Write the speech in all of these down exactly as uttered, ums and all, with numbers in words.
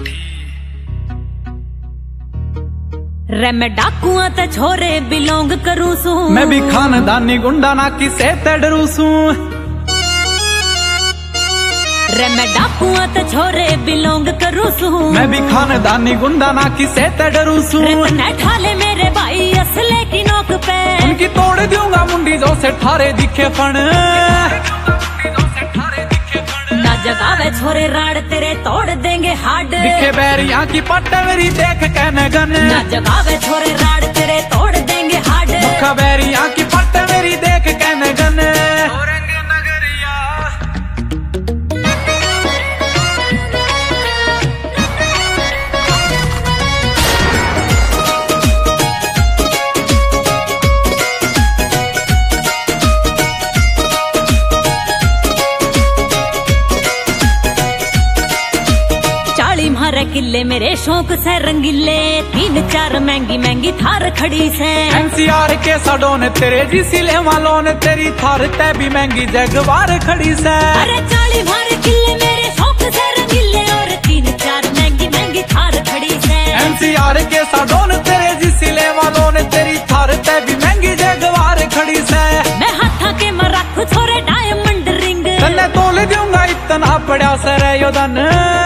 रे मैं डाकुआ ते छोरे बिलोंग करूं सू, मैं भी खानदानी गुंडा ना किसे ते डरू सू। रे मैं डाकुआ ते छोरे बिलोंग करूं सू, मैं भी खानदानी गुंडा ना किसे ते डरू सू। रे ठाले मेरे भाई असले की नोक पे, उनकी तोड़ दूंगा मुंडी जो से ठारे दिखे फण। ना जगावे छोरे राड तेरे तोड़ देंगे हाड, दिखे बैरिया की पट्ट मेरी देख कहने गन। ना जगावे छोरे राड तेरे तोड़ देंगे हाड, मुखा बैरिया की पट्ट मेरी देख कहने गन। मारे किले मेरे शौक से रंगीले, तीन चार महंगी महंगी थार खड़ी से। एनसीआर के सडों ने तेरे जिसिले वालों ने तेरी थार तय भी महंगी जगवार खड़ी से। अरे चाली मारे किले मेरे शौक से रंगीले, और तीन चार महंगी महंगी थार खड़ी से। एनसीआर के सडों ने तेरे जिसिले वालों ने तेरी थार तय भी महंगी जगवार खड़ी से। मैं हाथा के मरख छोरे डायमंड रिंग, तन्ने तोल दूंगा इतना बड़ा सर योदन।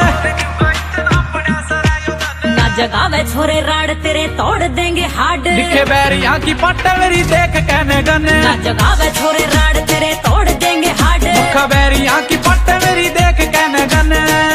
जगावे छोरे राड तेरे तोड़ देंगे हाड, दिखे बैरिया की पट्ट मेरी देख कहने गन। ना जगावे छोरे राड तेरे तोड़ देंगे हाड, मुखा बैरिया की पट्ट मेरी देख कहने गन।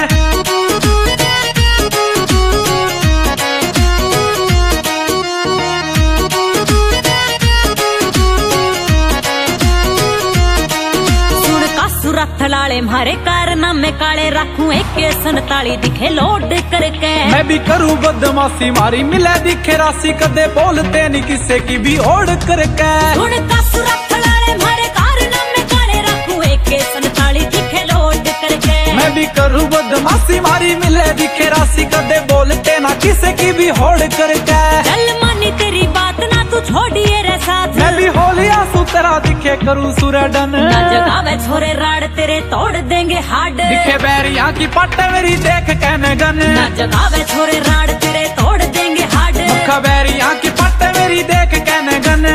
सुरथ लाले मारे कारनामे काले रखूं एक संताली दिखे लोड करके। मैं भी करूं बदमाशी मारी मिले दिखे राशि, कदे बोलते नहीं किसे की भी ओढ़ करके। सुन का सुरथ लाले मारे कारनामे काले रखूं एक संताली दिखे लोड करके। मैं भी करूं बदमाशी मारी मिले दिखे राशि, कदे बोलते ना किसे की भी होड़ करके। चल मानी तेरी बात ना तू छोड़िए रे साथ, मैं भी होलिया सुतरा दिखे करूं सुरडन। ना जगावे छोरे राड तेरे तोड़ देंगे हाड, दिखे बैरिया की पट्ट मेरी देख कहने गन। ना जगावे छोरे राड तेरे तोड़ देंगे हाड, मुखा बैरिया की पट्ट मेरी देख कहने गन।